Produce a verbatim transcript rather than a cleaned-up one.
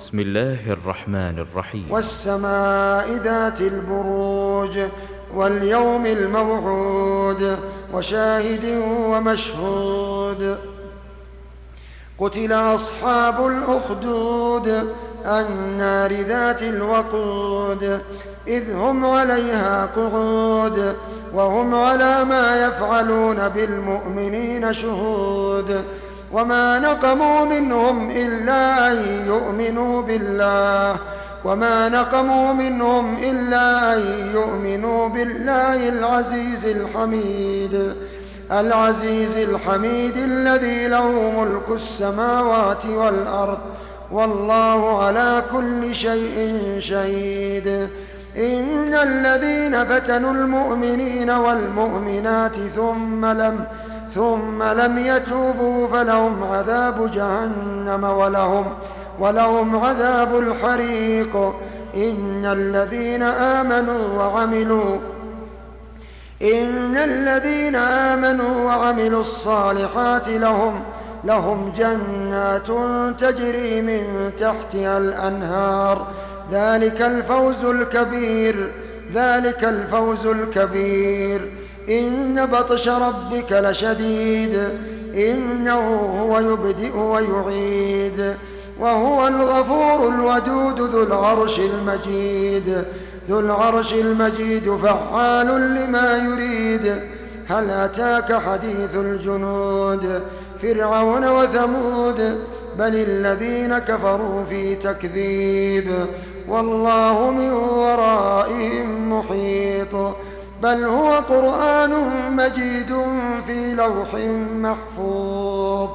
بسم الله الرحمن الرحيم. والسماء ذات البروج واليوم الموعود وشاهد ومشهود. قتل أصحاب الأخدود النار ذات الوقود إذ هم عليها قعود وهم على ما يفعلون بالمؤمنين شهود. وما نقموا منهم إلا أن يؤمنوا بالله وما نقموا منهم إلا أن يؤمنوا بالله العزيز الحميد العزيز الحميد الذي له ملك السماوات والأرض والله على كل شيء شهيد. إن الذين فتنوا المؤمنين والمؤمنات ثم لم ثم لم يتوبوا فلهم عذاب جهنم ولهم ولهم عذاب الحريق. إن الذين آمنوا وعملوا إن الذين آمنوا وعملوا الصالحات لهم لهم جنات تجري من تحتها الأنهار ذلك الفوز الكبير ذلك الفوز الكبير. إن بطش ربك لشديد إنه هو يبدئ ويعيد وهو الغفور الودود ذو العرش المجيد ذو العرش المجيد فعال لما يريد. هل أتاك حديث الجنود فرعون وثمود بل الذين كفروا في تكذيب والله من ورائهم محيط. بل هو قرآن مجيد في لوح محفوظ.